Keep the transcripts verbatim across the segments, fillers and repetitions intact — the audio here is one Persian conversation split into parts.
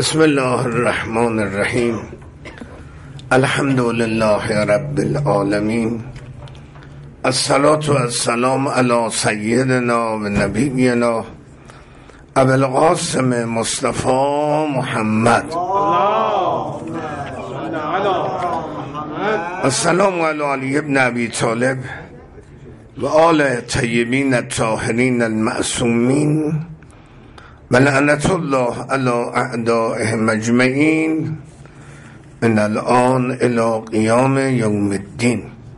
بسم الله الرحمن الرحیم. الحمد لله رب العالمین. الصلاة والسلام علی سیدنا و نبینا ابوالقاسم مصطفی محمد. السلام علی علی ابن ابی طالب و آل طیبین الطاهرین المعصومین و لعنت الله علی اعدائهم اجمعین من الان الی قیام یوم الدین.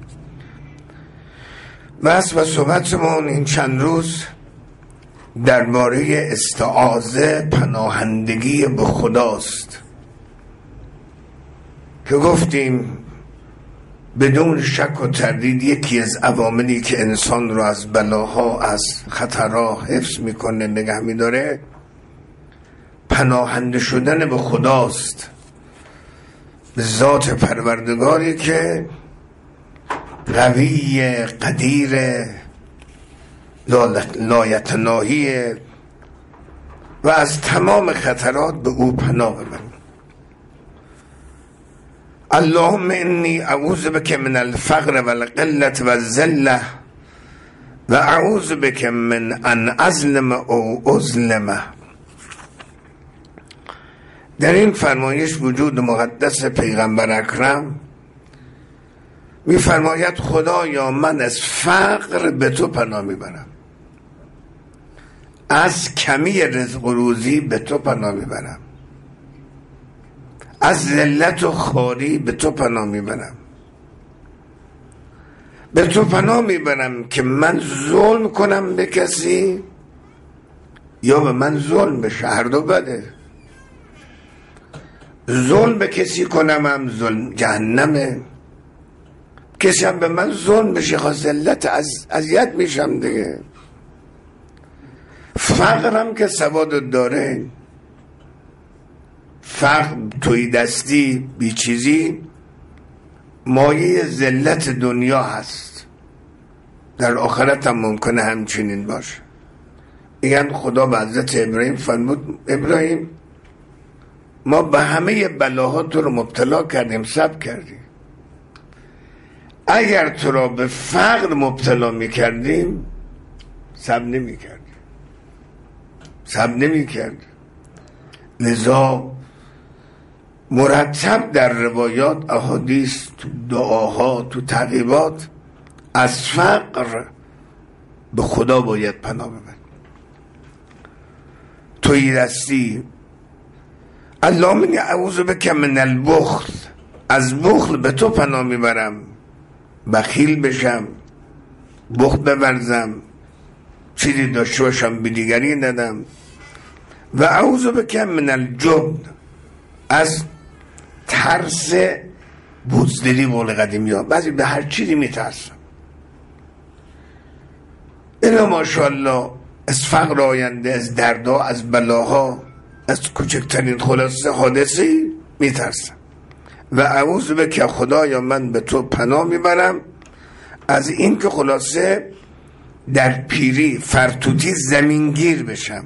بس و صحبتمون این چند روز درباره استعاذه، پناهندگی به خداست که گفتیم بدون شک و تردید یکی از عواملی که انسان رو از بلاها، از خطرها حفظ میکنه، نگه میداره، پناهنده شدن به خداست، به ذات پروردگاری که قوی، قدیر، لایتناهی و از تمام خطرات به او پناه ببریم. اللهم انی اعوذ بک من الفقر و القلة و الذلة و اعوذ بک من ان اظلم او اظلم. در این فرمایش وجود مقدس پیغمبر اکرم میفرماید خدایا من از فقر به تو پناه میبرم، از کمی رزق و روزی به تو پناه میبرم، از ذلت و خواری به تو پناه میبرم، به تو پناه میبرم که من ظلم کنم به کسی یا به من ظلم بشه، هر دو بده. ظلم به کسی کنم هم ظلم جهنمه، کسی هم به من ظلم بشه خواست ذلت از اذیت میشم دیگه. فقرم که سواد داره، فقر توی دستی بی چیزی مایه ذلت دنیا هست، در آخرت هم ممکنه همچنین باشه. میگن خدا به حضرت ابراهیم فرمود ابراهیم ما به همه بلاها تو رو مبتلا کردیم، صبر کردیم، اگر تو را به فقر مبتلا میکردیم صبر نمیکردیم، صبر نمیکردیم. لذا مرتب در روایات، احادیث، تو دعاها، تو تعقیبات از فقر به خدا باید پناه ببریم. توی دستی اللهم انی اعوذ بک من البخل، از بخل به تو پناه میبرم، بخیل بشم، بخل بورزم، چیزی داشته باشم به دیگری ندم. و اعوذ بک من الجبن، از ترس بزدلی بول قدیمی ها، بعضی به هر چیزی میترسم. اینا ماشاءالله از فقر آینده، از دردها، از بلاها، از کوچکترین خلاصه حادثی میترسم. و اعوذ بک خدایا من به تو پناه میبرم از این که خلاصه در پیری فرتوتی زمینگیر بشم،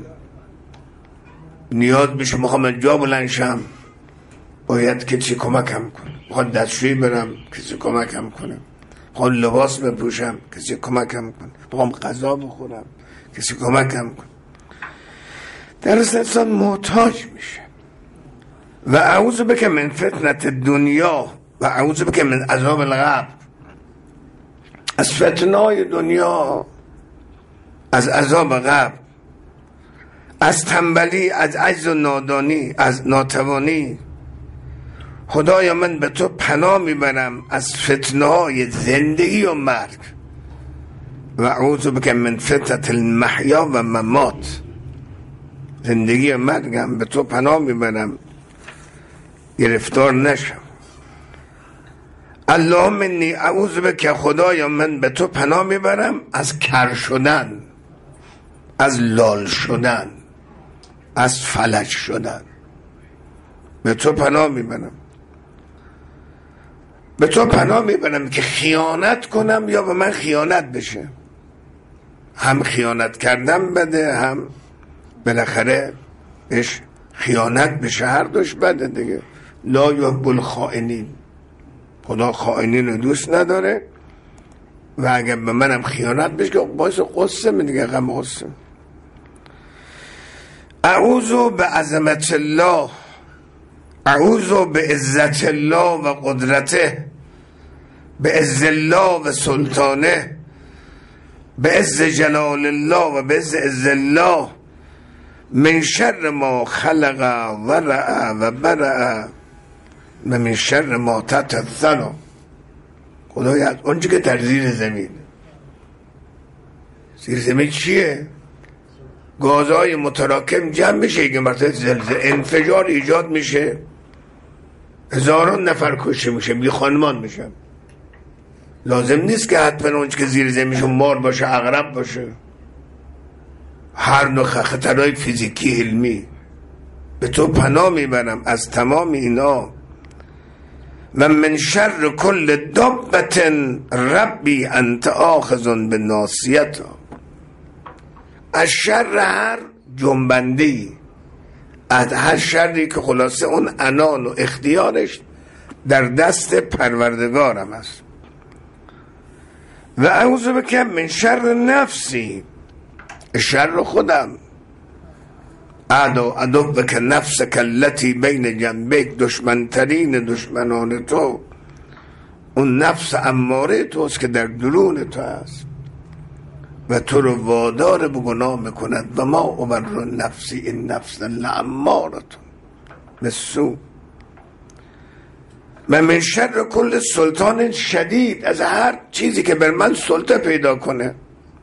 نیاز بشه میخوام جا بلند شم، باید کسی کمکم کنه، میخوام دستشویی برم کسی کمکم کنه، میخوام لباس بپوشم کسی کمکم کنه، میخوام غذا بخورم کسی کمکم کنه. در اصل انسان محتاج میشه. و اعوذ بک من فتنة دنیا و اعوذ بک من عذاب القبر، از فتنای دنیا، از عذاب قبر، از تنبلی، از عجز و نادانی، از ناتوانی. خدایا من به تو پناه میبرم از فتنهای زندگی و مرگ. و اعوذ بک من فتنة المحیا و ممات، زندگی و مرگم به تو پناه میبرم گرفتار نشم. اللهم انی اعوذ بک خدایا من به تو پناه میبرم از کر شدن، از لال شدن، از فلج شدن، به تو پناه میبرم. به تو پناه میبرم که خیانت کنم یا به من خیانت بشه. هم خیانت کردم بده، هم بالاخره بهش خیانت به شهر دوش بده دیگه. لا یحب الخائنین، خدا خائنین رو دوست نداره و اگر به منم خیانت بشه که باعث قصه می دیگه، غم قصه. اعوذ بعظمت الله، اعوذ بعزت الله و قدرته، بعز الله و سلطانه، بعز جلال الله و بعز عز الله، من شر ما خلق و رأى و برأ و من شر ما تحت الثرى. خدایا اونچه که در زیر زمین، زیر زمین چیه؟ گازهای متراکم جمع میشه، یک مرتبه زلزله انفجار ایجاد میشه، هزاران نفر کشته میشه، بی خانمان میشن. لازم نیست که حتما اونچه که زیر زمینشون مار باشه، عقرب باشه، هر نوع خطرهای فیزیکی علمی. به تو پناه میبرم از تمام اینا. و من شر کل دابت ربی انت آخذ بناصیتها، از شر هر جنبنده‌ای، از هر شری که خلاصه اون عنان و اختیارش در دست پروردگارم است. و اعوذ بک من شر نفسی، شر خودم. اعدو ادو بک نفسک التی بین جنبک، دشمنترین دشمنان تو اون نفس اماره توست که در درون تو است و تو رو وادار به گناه میکند. و ما ابر نفسی این نفس لامارة بالسوء. و من شر کل سلطان شدید، از هر چیزی که بر من سلطه پیدا کنه،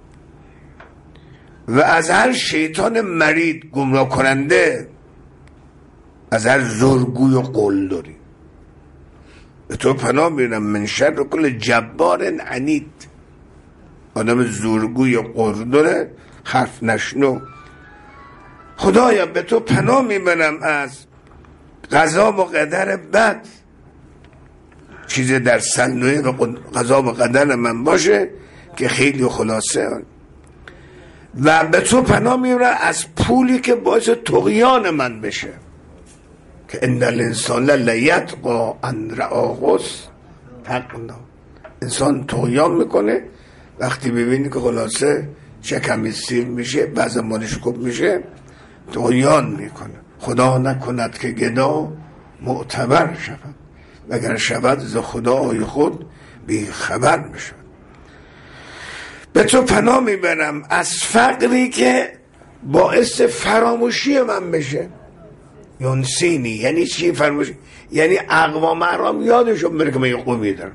و از هر شیطان مرید گمراه کننده، از هر زورگوی و قلدری. به تو پناه میبرم. من شر کل جبار عنید، آدم زورگوی و قلدره، حرف نشنو. خدایا به تو پناه میبرم از قضا و قدر بد، چیز در صندوق و قضا و قدر من باشه که خیلی خلاصه. و به تو پناه میبرم از پولی که باعث طغیان من بشه، که ان الانسان لیطغی ان رآه استغنی. انسان طغیان میکنه وقتی ببینی که خلاصه شکمی سیر میشه، بعض مالش خوب میشه، طغیان میکنه. خدا نکند که گدا معتبر شود، وگر شود ز خدای خود بی خبر میشود. به تو پناه میبرم از فقری که باعث فراموشی من بشه. یونسینی یعنی چی فراموشی؟ یعنی اقوام احرام یادشون بره که من یه قومی دارم،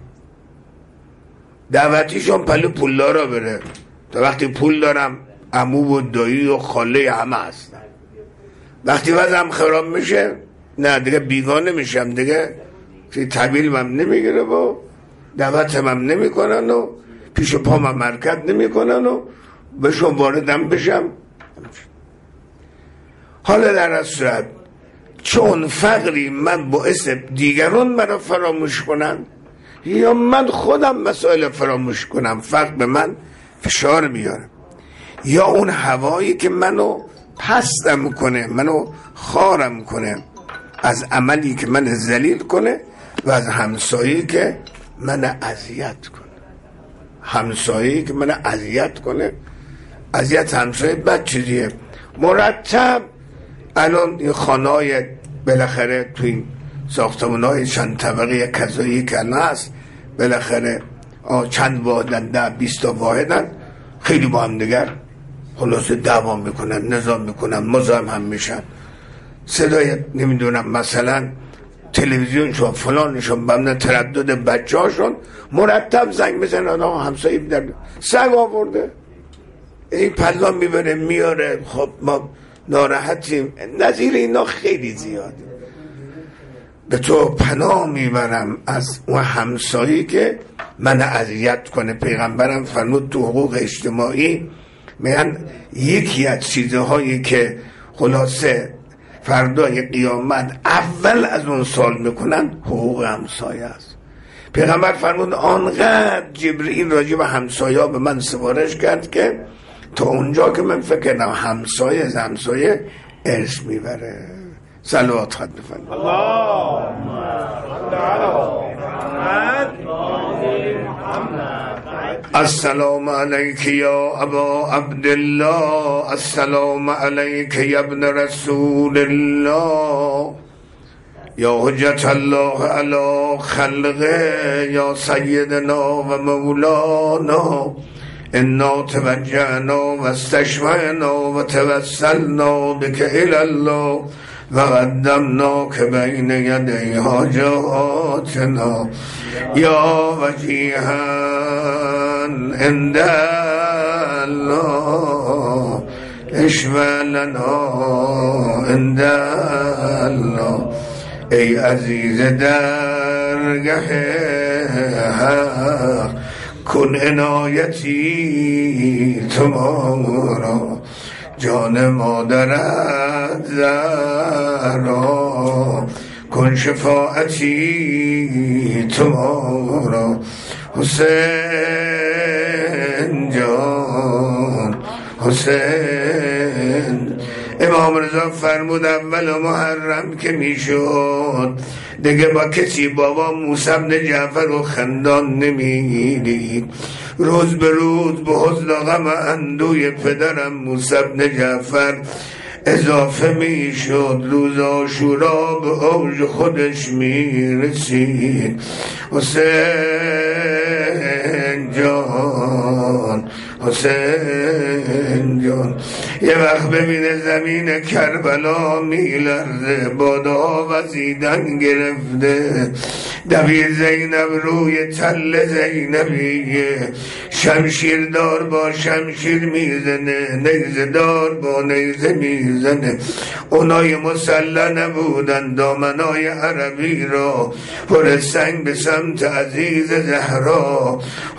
دعوتیشون پلو پولدارا بره. تا وقتی پول دارم عمو و دایی و خاله همه هستن. وقتی وضعم خراب میشه نه دیگه بیگانه میشم، دیگه طبیل من نمیگیره و دعوت من نمیکنن و پیش پا من مرکت نمیکنن و بهشون واردم بشم. حالا در از صورت چون فقری من باعث دیگران مرا فراموش کنن یا من خودم مسائل فراموش کنم، فقر به من فشار میاره، یا اون هوایی که منو پستم کنه، منو خارم کنه از عملی که من ذلیل کنه و از همسایی که من اذیت کنه. همسایی که من اذیت کنه، اذیت همسایه بد چیزیه. مرتب الان این خانه‌های بالاخره تو این ساختمان‌های چند طبقه کذایی که الان هست، بالاخره چند واحدن، ده بیست تا واحدن، خیلی با هم دیگر خلاصه دعوا میکنن، نظام میکنن، مزاحم هم میشن. صدای نمیدونم مثلا تلویزیونشون فلانشون بمونه تردد بچه هاشون مرتب زنگ بزنن آقا همسایه در سگ آورده، این پلان میبره میاره، خب ما ناراحتیم. نظیر اینا خیلی زیاده. به تو پناه میبرم از اون همسایی که من اذیت کنه. پیغمبرم فرمود تو حقوق اجتماعی میگن یکی از چیزهایی که خلاصه فردای قیامت اول از اون سال میکنن حقوق همسایه است. پیغمبر فرمود آنقدر جبرئیل راجع به همسایه به من سفارش کرد که تا اونجا که من فکر کنم همسایه از همسایه ارث میبره. صلوات خط بفرمایید. اللهم صل علی محمد. السلام علیک یا ابا عبدالله، السلام علیک یا ابن رسول الله، یا حجت الله علی خلقه، یا سیدنا و مولانا، انا توجهنا و استشفعنا و توسلنا بک الی الله و قدمناک بین یدی حاجاتنا یا وجیها عند الله اشفع لنا عند الله. ای عزیز درگه حق کن عنایتی تو ما را، جان مادرت زهرا کن شفاعتی تو ما را. حسین جان حسین. امام رضا فرمود اول محرم که میشد دیگه با کسی بابا موسی بن جعفر و خندان نمیدید. روز به روز به حزن و غم اندوی پدرم موسی بن جعفر اضافه میشد. روز عاشورا به اوج خودش میرسید. حسین جان حسین جان. یه وقت ببینه زمین کربلا میلرزه، بادا وزیدن گرفته، دوید زینب روی تل زینبیه، شمشیر دار با شمشیر میزنه، نیزه دار با نیزه میزنه. اونای مسلح نبودن، دامنای عربی را پر سنگ به سمت عزیز زهرا.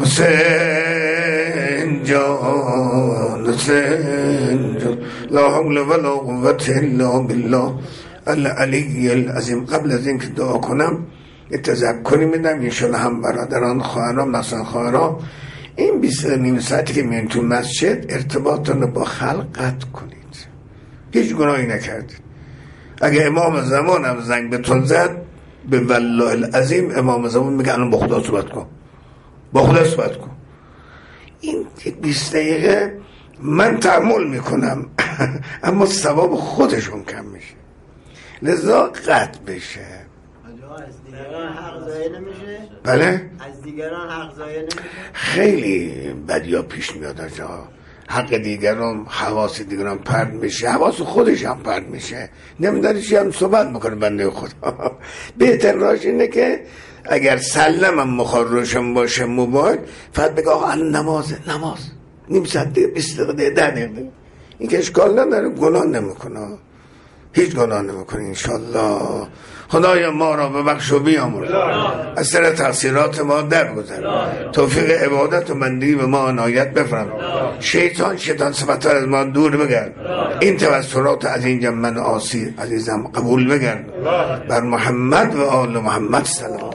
حسین جان حسین جان. لا حول ولا قوة الا بالله العلی العظیم. قبل از اینکه دعا کنم یه تذکری میدم انشالله هم برادران خواهرام نسان خواهرام، این بیست نیم ساعتی که میان تو مسجد ارتباطتون رو با خلق قطع کنید. هیچ گناهی نکردید. اگه امام زمان هم زنگ بهتون زد به والله العظیم امام زمان میگه الان با خدا صحبت کن، با خدا صحبت کن. این بیست دقیقه من تحمل میکنم اما ثواب خودشون کم میشه، لذا قطع بشه. از دیگران حق ضایع نمیشه؟ بله؟ از دیگران حق ضایع نمیشه؟ خیلی بدیا پیش میاد آجا. حق دیگران، حواس دیگران پرد میشه، حواس خودش هم پرد میشه، نمیداری چی هم صحبت میکنه بنده خدا. بهتر راش اینه که اگر سلم هم مخار روشن باشه موبایل، فقط بگه آقا نمازه، نماز نیم ساعت دیگه، بیست دقیقه، ده دقیقه، این که اشکال نداره، گناه نمیکنه، هیچ گناه نمیکنه. انشالله خدایا ما را ببخش و بیامرز، از سر تقصیرات ما درگذر، توفیق عبادت و بندگی به ما عنایت بفرما. شیطان شیطان صفات از ما دور بگرد. این توسلات از این جمع عاصی عزیزم قبول بگرد. بر محمد و آل محمد سلام.